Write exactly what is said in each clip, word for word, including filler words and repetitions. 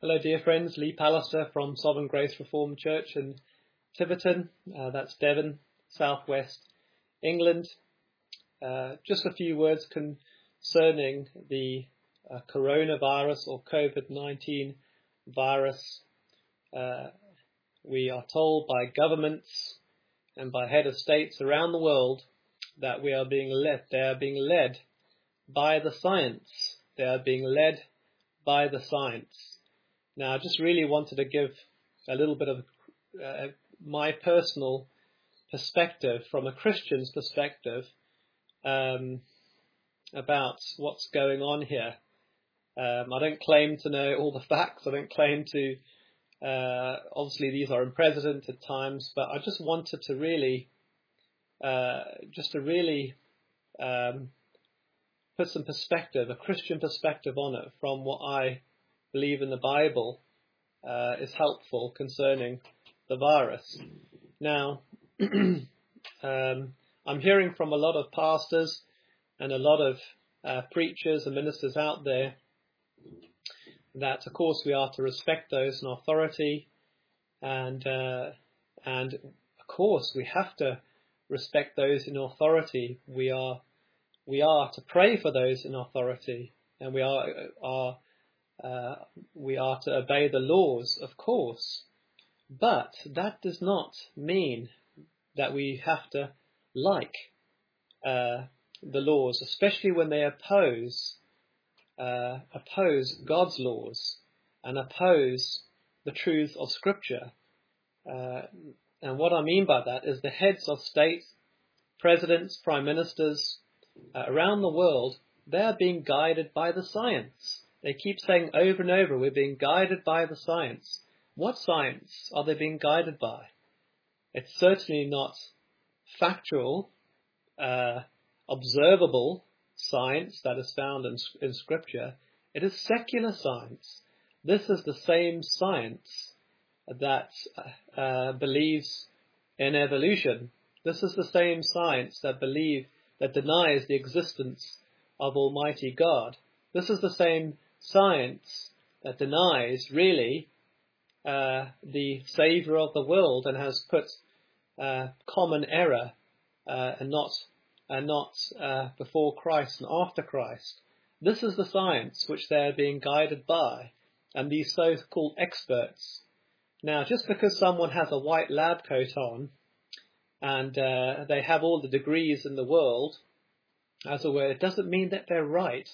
Hello, dear friends. Lee Pallister from Sovereign Grace Reformed Church in Tiverton. Uh, that's Devon, southwest England. Uh, just a few words concerning the uh, coronavirus or COVID nineteen virus. Uh, we are told by governments and by head of states around the world that we are being led. They are being led by the science. They are being led by the science. Now, I just really wanted to give a little bit of uh, my personal perspective from a Christian's perspective um, about what's going on here. Um, I don't claim to know all the facts. I don't claim to, uh, obviously these are unprecedented times, but I just wanted to really, uh, just to really um, put some perspective, a Christian perspective on it from what I believe in the Bible uh, is helpful concerning the virus. Now, um, I'm hearing from a lot of pastors and a lot of uh, preachers and ministers out there that, of course, we are to respect those in authority, and uh, and of course we have to respect those in authority. We are we are to pray for those in authority, and we are are uh, we are to obey the laws, of course. But that does not mean that we have to like uh, the laws, especially when they oppose uh, oppose God's laws and oppose the truth of Scripture. Uh, and what I mean by that is the heads of state, presidents, prime ministers uh, around the world, they are being guided by the science. They keep saying over and over, we're being guided by the science. What science are they being guided by? It's certainly not factual, uh, observable science that is found in, in Scripture. It is secular science. This is the same science that uh, believes in evolution. This is the same science that believe that denies the existence of Almighty God. This is the same science that denies really uh, the Savior of the world and has put uh, common error uh, and not and not uh, before Christ and after Christ. This is the science which they are being guided by, and these so-called experts. Now, just because someone has a white lab coat on and uh, they have all the degrees in the world, as it were, it doesn't mean that they're right.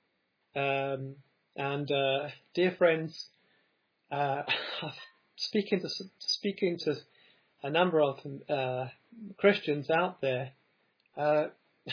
Um, and uh, dear friends, uh, speaking to speaking to a number of uh, Christians out there, uh,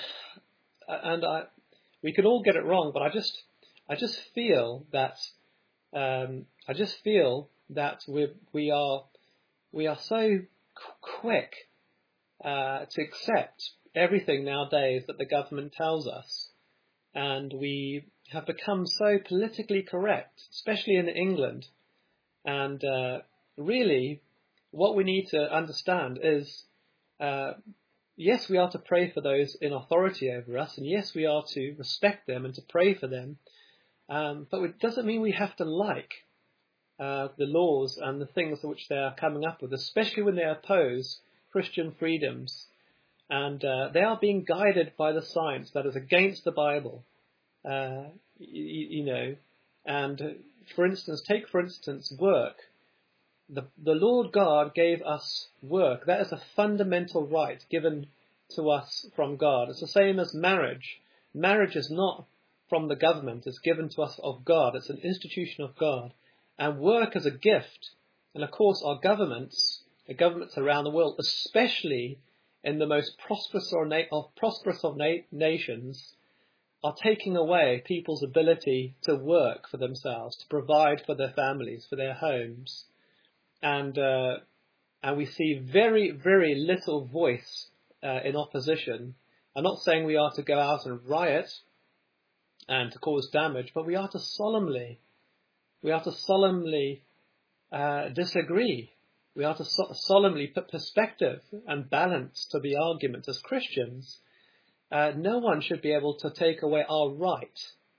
and I, we could all get it wrong, but I just, I just feel that, um, I just feel that we we are, we are so quick uh, to accept everything nowadays that the government tells us, and we have become so politically correct, especially in England. And uh, really, what we need to understand is, uh, yes, we are to pray for those in authority over us, and yes, we are to respect them and to pray for them, um, but it doesn't mean we have to like uh, the laws and the things which they are coming up with, especially when they oppose Christian freedoms. And uh, they are being guided by the science that is against the Bible, uh, you, you know. And uh, for instance, take for instance work. The, the Lord God gave us work. That is a fundamental right given to us from God. It's the same as marriage. Marriage is not from the government. It's given to us of God. It's an institution of God. And work is a gift. And of course our governments, the governments around the world, especially in the most prosperous, or na- of, prosperous of na- nations, are taking away people's ability to work for themselves, to provide for their families, for their homes. And uh, and we see very, very little voice uh, in opposition. I'm not saying we are to go out and riot and to cause damage, but we are to solemnly, we are to solemnly uh, disagree. We are to so- solemnly put perspective and balance to the argument as Christians. Uh, no one should be able to take away our right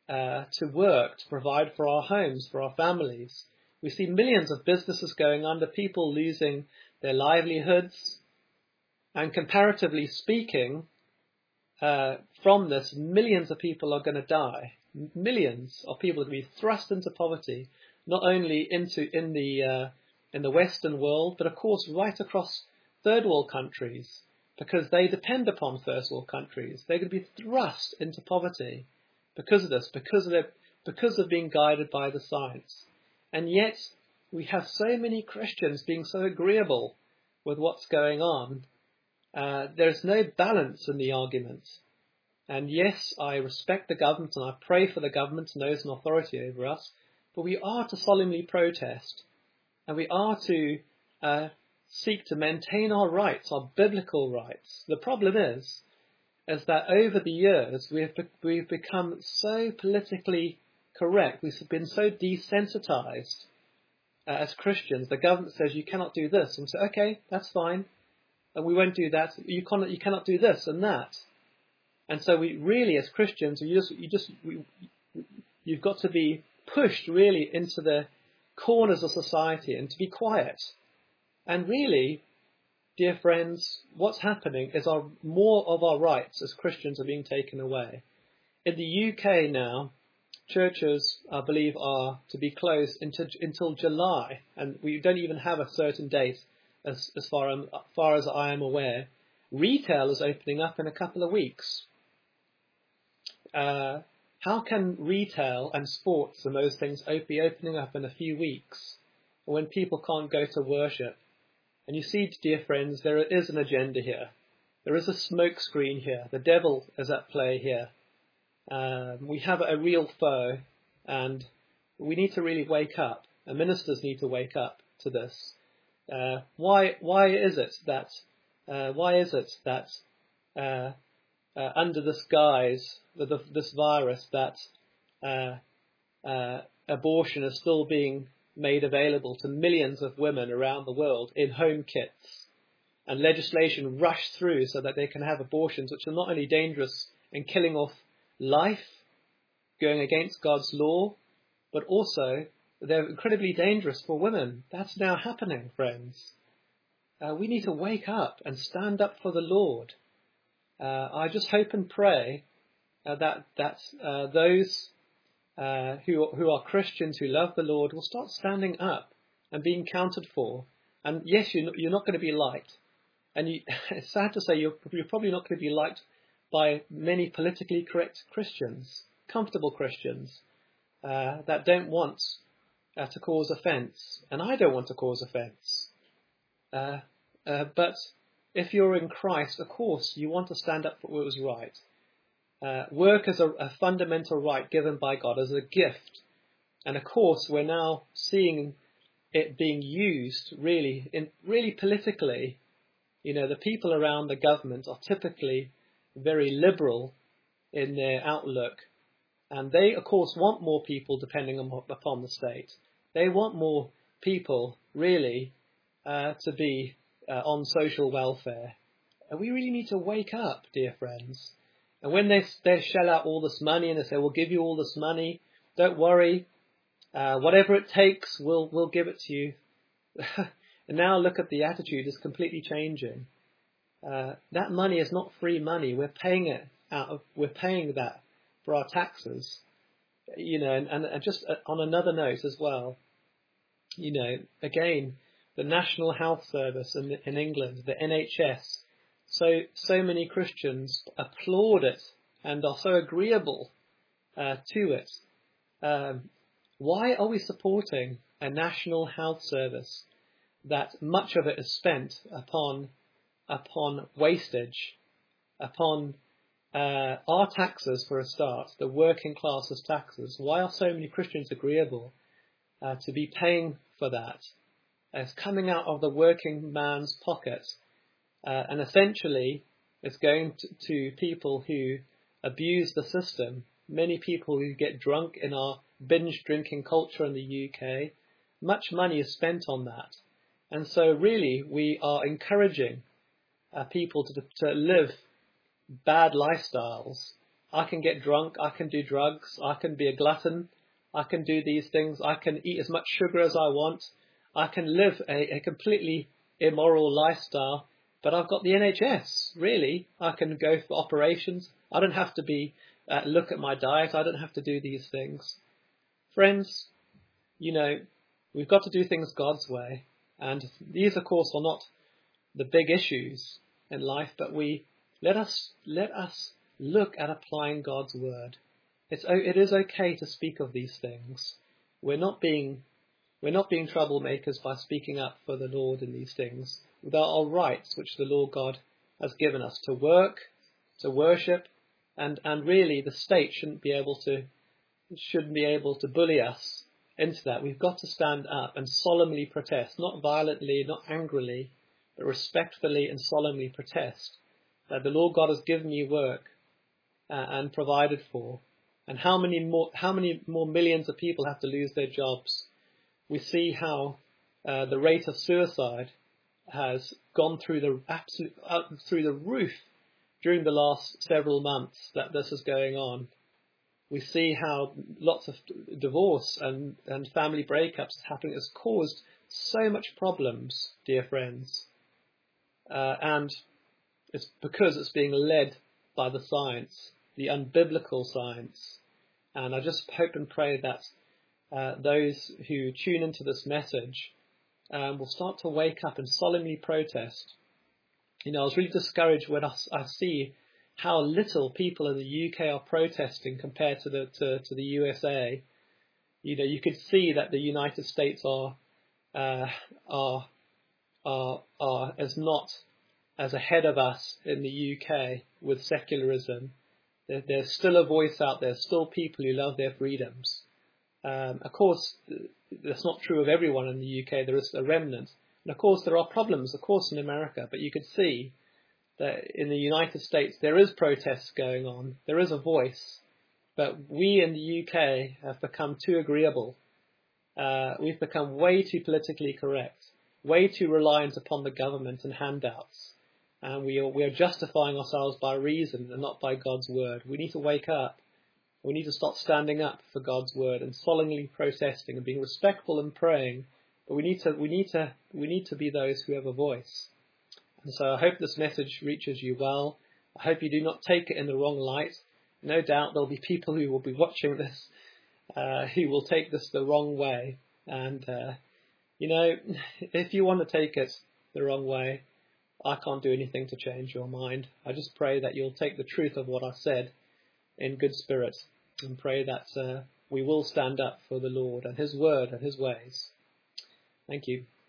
uh, to work, to provide for our homes, for our families. We see millions of businesses going under, people losing their livelihoods. And comparatively speaking, uh, from this, millions of people are going to die. Millions of people are going to be thrust into poverty, not only into in the uh, in the Western world, but of course right across third world countries, because they depend upon first world countries. They're going to be thrust into poverty because of this, because of their, because of being guided by the science. And yet we have so many Christians being so agreeable with what's going on. Uh, there's no balance in the argument. And yes, I respect the government and I pray for the government and those in authority over us, but we are to solemnly protest, and we are to uh, seek to maintain our rights, our biblical rights. The problem is, is that over the years we have be- we've become so politically correct, we've been so desensitized uh, as Christians. The government says you cannot do this, and we say, okay, that's fine, and we won't do that. You cannot, you cannot do this and that. And so we really, as Christians, you just, you just, we, you've got to be pushed really into the corners of society and to be quiet. And really, dear friends, what's happening is our, more of our rights as Christians are being taken away. In the U K now, churches, I believe, are to be closed until, until July, and we don't even have a certain date as, as far, as far as I am aware. Retail is opening up in a couple of weeks. Uh, how can retail and sports and those things be opening up in a few weeks when people can't go to worship? And you see, dear friends, there is an agenda here. There is a smoke screen here. The devil is at play here. Um, we have a real foe, and we need to really wake up. And ministers need to wake up to this. Uh, why? Why is it that? Uh, why is it that? Uh, Uh, under this guise, the, the, this virus, that uh, uh, abortion is still being made available to millions of women around the world in home kits, and legislation rushed through so that they can have abortions, which are not only dangerous in killing off life, going against God's law, but also they're incredibly dangerous for women. That's now happening, friends. Uh, we need to wake up and stand up for the Lord. Uh, I just hope and pray uh, that that uh, those uh, who who are Christians who love the Lord will start standing up and being counted for. And yes, you're not, you're not going to be liked, and you, it's sad to say you're you're probably not going to be liked by many politically correct Christians, comfortable Christians uh, that don't want uh, to cause offence, and I don't want to cause offence, uh, uh, but. If you're in Christ, of course, you want to stand up for what was right. Uh, work is a, a fundamental right given by God as a gift. And of course, we're now seeing it being used really, in, really politically. You know, the people around the government are typically very liberal in their outlook. And they, of course, want more people depending on, upon the state. They want more people, really, uh, to be Uh, on social welfare. And we really need to wake up, dear friends. And when they, they shell out all this money and they say, we'll give you all this money, don't worry, uh, whatever it takes, we'll, we'll give it to you. And now look at the attitude is completely changing. Uh, that money is not free money. We're paying it out of, we're paying that for our taxes. You know, and, and just on another note as well, you know, again, the National Health Service in, in England, the N H S, so so many Christians applaud it and are so agreeable uh, to it. Um, why are we supporting a National Health Service that much of it is spent upon upon wastage, upon uh, our taxes for a start, the working class's taxes? Why are so many Christians agreeable uh, to be paying for that? It's coming out of the working man's pocket, uh, and essentially it's going to, to people who abuse the system. Many people who get drunk in our binge drinking culture in the U K. Much money is spent on that, and so really we are encouraging uh, people to to live bad lifestyles I can get drunk, I can do drugs, I can be a glutton, I can do these things, I can eat as much sugar as I want, I can live a, a completely immoral lifestyle, but I've got the N H S, really. I can go for operations. I don't have to be uh, look at my diet. I don't have to do these things. Friends, you know, we've got to do things God's way. And these, of course, are not the big issues in life, but we let us let us look at applying God's word. It's it is okay to speak of these things. We're not being we're not being troublemakers by speaking up for the Lord in these things. There are rights which the Lord God has given us to work, to worship, and and really the state shouldn't be able to shouldn't be able to bully us into that. We've got to stand up and solemnly protest, not violently, not angrily, but respectfully and solemnly protest that the Lord God has given you work uh, and provided for. And how many more how many more millions of people have to lose their jobs? We see how uh, the rate of suicide has gone through the absolute uh, through the roof during the last several months that this is going on. We see how lots of divorce and, and family breakups happening has caused so much problems, dear friends. Uh, and it's because it's being led by the science, the unbiblical science. And I just hope and pray that uh, those who tune into this message um, will start to wake up and solemnly protest. You know, I was really discouraged when I, I see how little people in the U K are protesting compared to the to, to the U S A. You know, you could see that the United States are uh, are are are as not as ahead of us in the U K with secularism. There, there's still a voice out there, still people who love their freedoms. Um, of course, that's not true of everyone in the U K. There is a remnant, and of course there are problems, of course, in America. But you could see that in the United States there is protests going on. There is a voice, but we in the U K have become too agreeable. Uh, we've become way too politically correct, way too reliant upon the government and handouts, and we are, we are justifying ourselves by reason and not by God's word. We need to wake up. We need to start standing up for God's word and solemnly protesting and being respectful and praying. But we need to we need to we need to be those who have a voice. And so I hope this message reaches you well. I hope you do not take it in the wrong light. No doubt there'll be people who will be watching this uh, who will take this the wrong way. And, uh, you know, if you want to take it the wrong way, I can't do anything to change your mind. I just pray that you'll take the truth of what I said in good spirit and pray that uh, we will stand up for the Lord and his word and his ways. Thank you.